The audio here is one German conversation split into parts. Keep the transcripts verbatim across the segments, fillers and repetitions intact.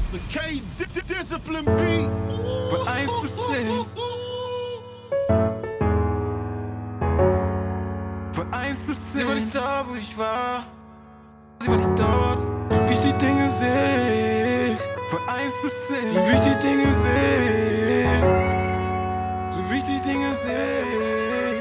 It's a K-Discipline beat. Von eins bis zehn. Von eins bis zehn. Sie war nicht da, wo ich war. Sie war nicht dort. So wie ich die Dinge sehe. Von eins bis zehn. So wie ich die Dinge sehe. So wie ich die Dinge sehe.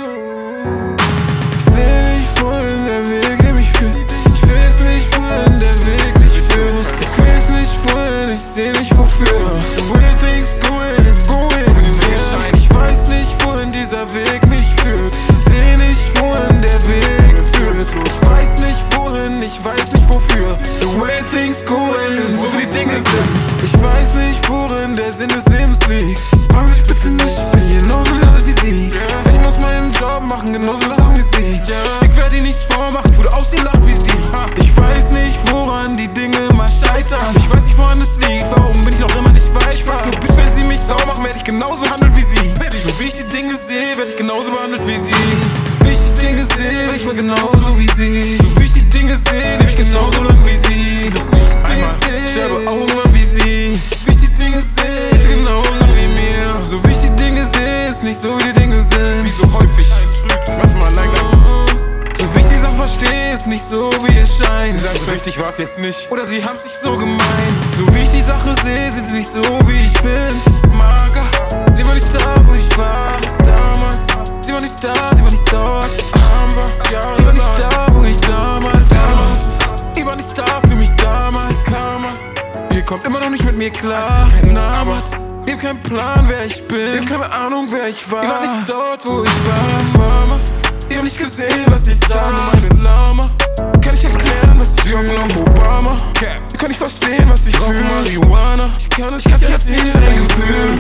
Ich sehe nicht, wohin der Weg mich führt. Ich weiß nicht, wohin der Weg mich führt. Ich weiß nicht, wohin, ich seh nicht, wofür. The way things going, going, für den Drehschein. Ich weiß nicht, wohin dieser Weg mich führt. Seh nicht, wohin der Weg führt. Ich weiß nicht, wohin, ich weiß nicht, wofür. The way things going, so wie die Dinge sind. Ich weiß nicht, worin der Sinn des Lebens liegt. Frag mich bitte nicht, ich bin genauso lange wie sie. Ich muss meinen Job machen, genauso lachen wie sie. Ich werde dir nichts vormachen, ich würde aussehen lachen wie sie. Ich weiß nicht, woran die Dinge mal scheitern. Ich weiß nicht, woran es liegt, warum bin ich noch immer nicht weiter. Ich frag nur, bis wenn sie mich sauer machen, werde ich genauso handeln wie sie. So wie ich die Dinge sehe, werde ich genauso behandelt wie sie. So wie ich die Dinge sehe, werde ich mal genauso wie sie. So wie ich die Dinge sehe, lebe ich genauso lang wie sie. So wie ich die Dinge sehe, sterbe auch immer wie sie. So wie ich die Dinge sehe, ist genauso wie mir. So wie ich die Dinge sehe, ist nicht so wie die Dinge sind. Wie so häufig, manchmal leider. So wie ich die Sache verstehe, ist nicht so wie es scheint. Sie sagen, so richtig war's jetzt nicht. Oder sie haben's nicht so gemeint. So wie ich die Sache sehe, sind sie nicht so wie ich bin. Mager, sie war nicht da, wo ich war. Damals, sie war nicht da, sie war nicht dort. Aber ja, sie war nicht da, wo ich damals war. Sie war nicht da für mich damals. Karma, ihr kommt immer noch nicht mit mir klar. Als ich keinen Namen hat, ihr habt keinen Plan, wer ich bin. Ihr habt keine Ahnung, wer ich war. Ihr war nicht dort, wo ich war. Mama, ihr habt nicht gesehen, was ich sah. Nur meine Lama. Kann ich erklären, was ich fühle auf Obama. Ihr könnt nicht verstehen, was ich fühle. Marihuana. Ich kann euch nicht erzählen, ein Gefühl.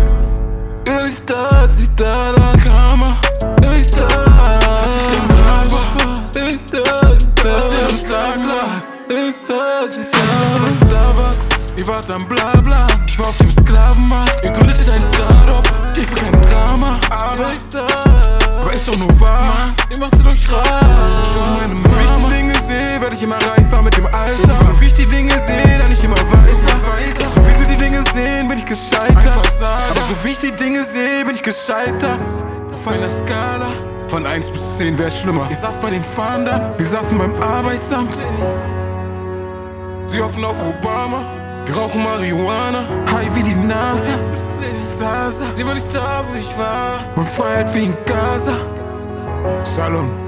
Ihr war nicht da, als ich da war. Karma. Ihr war nicht da, als ich im Grab war. Ihr war nicht da, als ich am Schlag lag. Ihr war nicht da, als ich am Starbucks. Ihr wart am Blabla. Ich war auf dem Sklavenmarkt. Ihr gründetet ein Startup. Ich will kein Drama. Aber Aber ist doch nur wahr, Mann. Ihr macht es euch rar. So wie ich die Dinge sehe, werde ich immer reifer mit dem Alter. So wie ich die Dinge sehe, dann ich immer weiter. So wie sie die Dinge sehen, bin ich gescheitert. Aber so wie ich die Dinge sehe, bin ich gescheitert. Auf einer Skala von eins bis zehn wär's schlimmer. Ich saß bei den Fahndern, wir saßen beim Arbeitsamt. Sie hoffen auf Obama. Wir rauchen Marihuana, high wie die NASA. Sasa, sie war nicht da, wo ich war. Man feiert wie in Gaza. Salon.